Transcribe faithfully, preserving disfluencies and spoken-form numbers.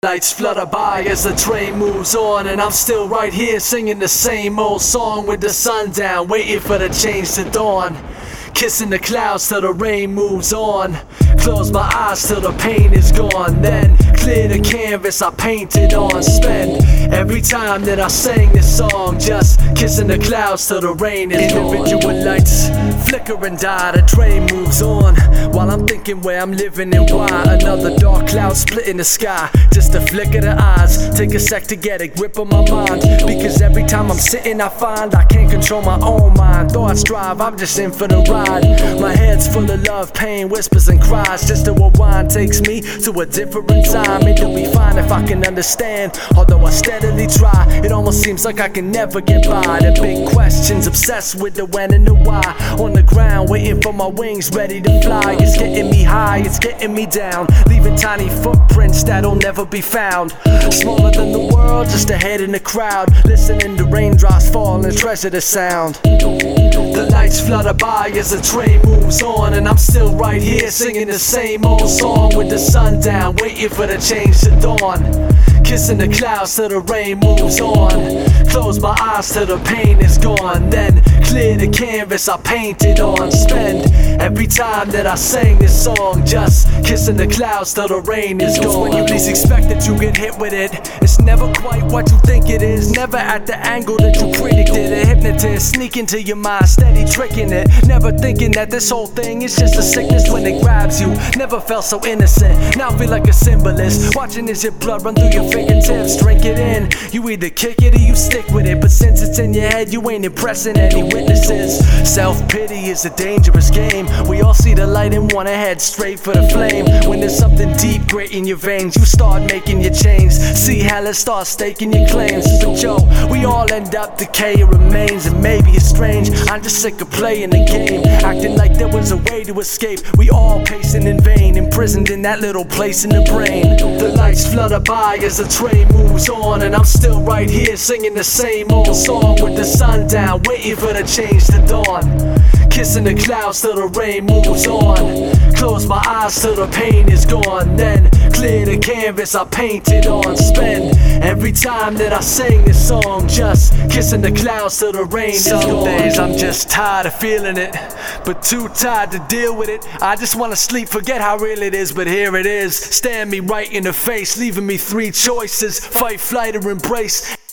Lights flutter by as the train moves on, and I'm still right here singing the same old song with the sun down, waiting for the change to dawn. Kissing the clouds till the rain moves on. Close my eyes till the pain is gone. Then clear the canvas I painted on. Spend every time that I sang this song just kissing the clouds till the rain is gone. Individual lights flicker and die, the train moves on, while I'm thinking where I'm living and why. Another dark cloud splitting the sky, just a flick of the eyes. Take a sec to get a grip on my mind, because every time I'm sitting I find I can't control my own mind. Thoughts drive, I'm just in for the ride. My head's full of love, pain, whispers and cries. Just a rewind takes me to a different time. It'll be fine if I can understand, although I steadily try. It almost seems like I can never get by. The big questions, obsessed with the when and the why. On the ground, waiting for my wings, ready to fly. It's getting me high, it's getting me down, leaving tiny footprints that'll never be found. Smaller than the world, just ahead in the crowd, listening to raindrops fall and treasure the sound. The lights flutter by as the train moves on, and I'm still right here singing the same old song with the sun down, waiting for the change to dawn. Kissing the clouds till the rain moves on. Close my eyes till the pain is gone. Then clear the canvas I painted on. Spend every time that I sang this song just kissing the clouds till the rain is gone. When you least expect it, you get hit with it. It's never quite what you think it is, never at the angle that you predicted. A hypnotist sneak into your mind, steady tricking it, never thinking that this whole thing is just a sickness when it grabs you. Never felt so innocent, now feel like a symbolist, watching as your blood run through your fingertips. Drink it in, you either kick it or you stick with it, but since it's in your head you ain't impressing any witnesses. Self-pity is a dangerous game. We all see the light and wanna head straight for the flame. When there's something deep grit in your veins, you start making your change. See how it starts staking your claims. But yo, we all end up decaying remains, and maybe it's strange, I'm just sick of playing the game, acting like there was a way to escape. We all pacing in vain, imprisoned in that little place in the brain. The lights flutter by as the train moves on, and I'm still right here singing the same old song with the sun down, waiting for the change to dawn. Kissing the clouds till the rain moves on. Close my eyes till the pain is gone. Then clear the canvas I painted on. Spend every time that I sing this song just kissing the clouds till the rain is gone. Some days I'm just tired of feeling it, but too tired to deal with it. I just wanna sleep, forget how real it is, but here it is, staring me right in the face, leaving me three choices: fight, flight, or embrace.